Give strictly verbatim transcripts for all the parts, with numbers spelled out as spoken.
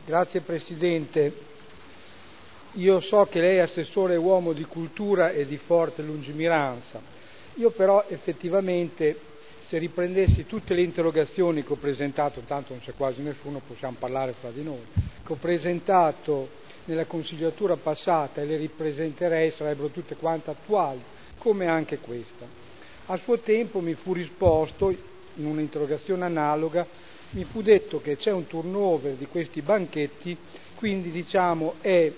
Grazie Presidente. Io so che lei è assessore uomo di cultura e di forte lungimiranza. Io però effettivamente, se riprendessi tutte le interrogazioni che ho presentato, tanto non c'è quasi nessuno, possiamo parlare fra di noi, che ho presentato nella consigliatura passata e le ripresenterei, sarebbero tutte quante attuali, come anche questa. A suo tempo mi fu risposto, in un'interrogazione analoga, mi fu detto che c'è un turnover di questi banchetti, quindi diciamo è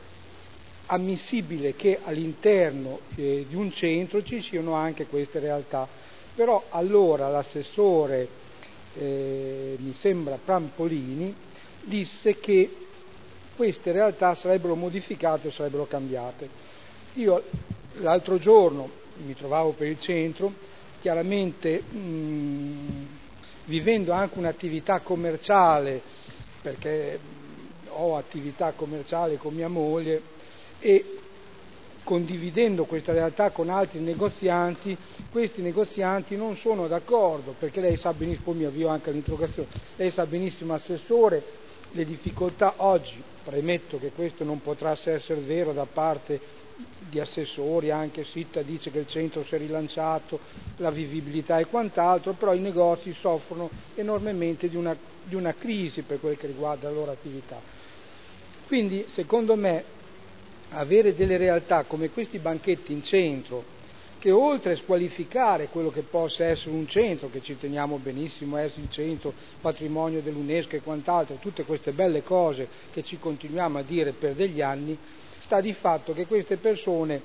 ammissibile che all'interno eh, di un centro ci siano anche queste realtà. Però allora l'assessore, eh, mi sembra Prampolini, disse che queste realtà sarebbero modificate o sarebbero cambiate. Io l'altro giorno mi trovavo per il centro, chiaramente mh, vivendo anche un'attività commerciale, perché ho attività commerciale con mia moglie, e condividendo questa realtà con altri negozianti, questi negozianti non sono d'accordo, perché lei sa benissimo, poi mi avvio anche all'interrogazione, lei sa benissimo, Assessore, le difficoltà oggi, premetto che questo non potrà essere vero da parte di assessori, anche Sitta dice che il centro si è rilanciato, la vivibilità e quant'altro, però i negozi soffrono enormemente di una, di una crisi per quel che riguarda la loro attività. Quindi, secondo me, avere delle realtà come questi banchetti in centro, che oltre a squalificare quello che possa essere un centro, che ci teniamo benissimo, è il centro patrimonio dell'UNESCO e quant'altro, tutte queste belle cose che ci continuiamo a dire per degli anni, sta di fatto che queste persone,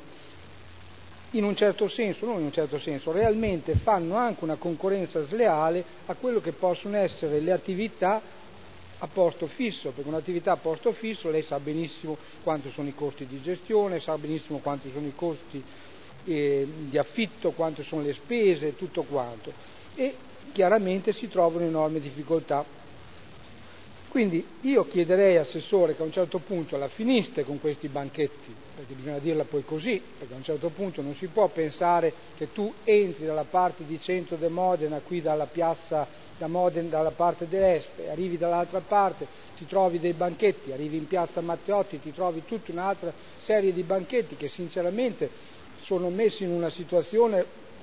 in un certo senso, non in un certo senso, realmente fanno anche una concorrenza sleale a quello che possono essere le attività a posto fisso, perché un'attività a posto fisso lei sa benissimo quanto sono i costi di gestione, sa benissimo quanti sono i costi eh, di affitto, quante sono le spese, tutto quanto, e chiaramente si trovano enormi difficoltà. Quindi io chiederei, Assessore, che a un certo punto la finiste con questi banchetti, perché bisogna dirla poi così, perché a un certo punto non si può pensare che tu entri dalla parte di centro di Modena, qui dalla piazza da Modena, dalla parte dell'est, arrivi dall'altra parte, ti trovi dei banchetti, arrivi in piazza Matteotti, ti trovi tutta un'altra serie di banchetti che sinceramente sono messi in una situazione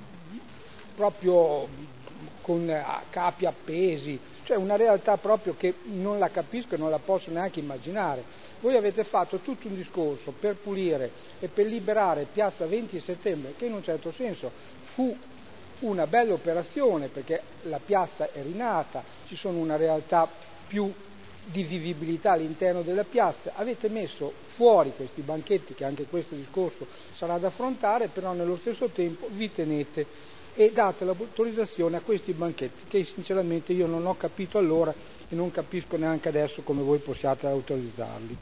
proprio con capi appesi, cioè una realtà proprio che non la capisco e non la posso neanche immaginare. Voi avete fatto tutto un discorso per pulire e per liberare piazza venti settembre, che in un certo senso fu una bella operazione, perché la piazza è rinata, ci sono una realtà più di vivibilità all'interno della piazza, avete messo fuori questi banchetti, che anche questo discorso sarà da affrontare, però nello stesso tempo vi tenete e date l'autorizzazione a questi banchetti che sinceramente io non ho capito allora e non capisco neanche adesso come voi possiate autorizzarli.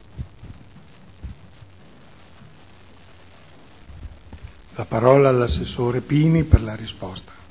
La parola all'assessore Pini per la risposta.